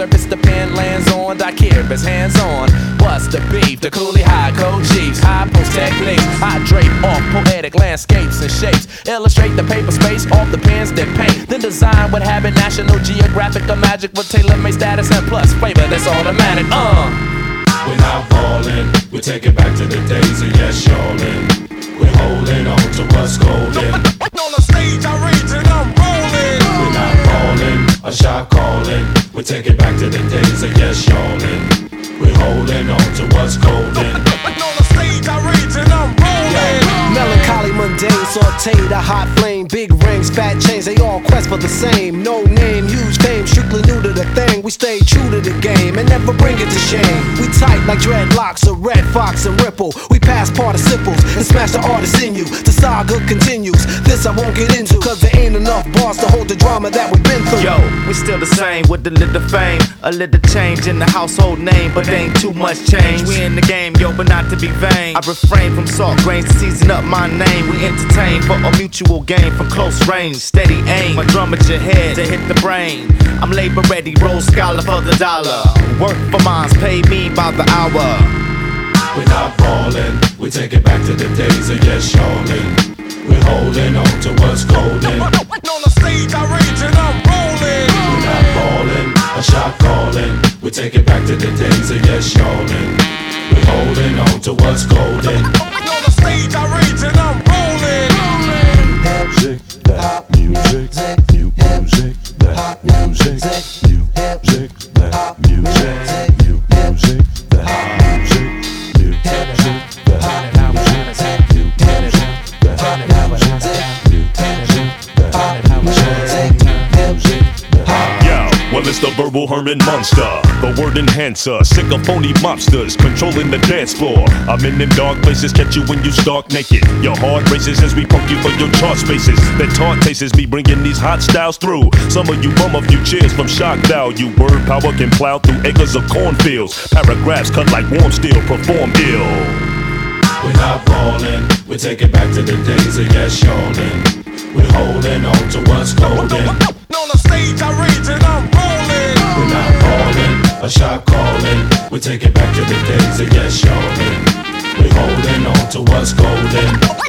surface the pen lands on. I care if it's hands on. What's the beef? The coolie high code chiefs, high post techniques. I drape off poetic landscapes and shapes. Illustrate the paper space off the pens that paint. Then design what habit, National Geographic or Magic with tailor-made status and plus flavor that's automatic. We're not falling, we take it back to the days of yes, y'allin'. We're holding on to what's golden. On the stage I rage and I'm rolling. We're not falling, a shot calling. We take it back to the days of yes, y'allin'. We're holding on to what's golden. On the stage I rage and I'm rolling. Melancholy, mundane, sauteed, a hot flame. Big rings, fat chains, they all quest for the same. No name, huge fame, strictly new to the thing. We stay true to the game and never bring it to shame. We tight like dreadlocks, a red fox and ripple. We pass participles and smash the artist in you. The saga continues, this I won't get into, cause there ain't enough bars to hold the drama that we've been through. Yo, we still the same with a little fame, a little change in the household name, but ain't too much change. We in the game, yo, but not to be vain. I refrain from salt grains to season up my name. We entertain for a mutual gain from close range, steady aim. My drum at your head to hit the brain. I'm labor ready, roll scholar for the dollar. Work for mines, pay me by the hour. We're not falling, we take it back to the days of yes, y'allin'. We're holding on to what's golden. On the stage I rage and I'm rolling. We're not falling, a shot calling. We take it back to the days of yes, y'allin'. We're holding on to what's golden. On the stage I rage and I'm rolling. Music, that music, new music, that music, new music, that music, new music, that music, new music, that music, new music, that music, new music, that music. Yo, well it's the verbal Herman Monster, the word enhancer, sick of phony mobsters controlling the dance floor. I'm in them dark places, catch you when you stark naked. Your heart races as we punk you for your chart spaces. That taunt tastes me bringing these hot styles through. Some of you bum a few cheers from shock value. Word power can plow through acres of cornfields. Paragraphs cut like warm steel, perform ill. We're not falling, we take it back to the days of yes, y'allin'. We're holding on to what's golden. On the stage I rage and I'm rolling. We're not falling, a shot calling. We take it back to the days of yes, y'allin'. We're holding on to what's golden.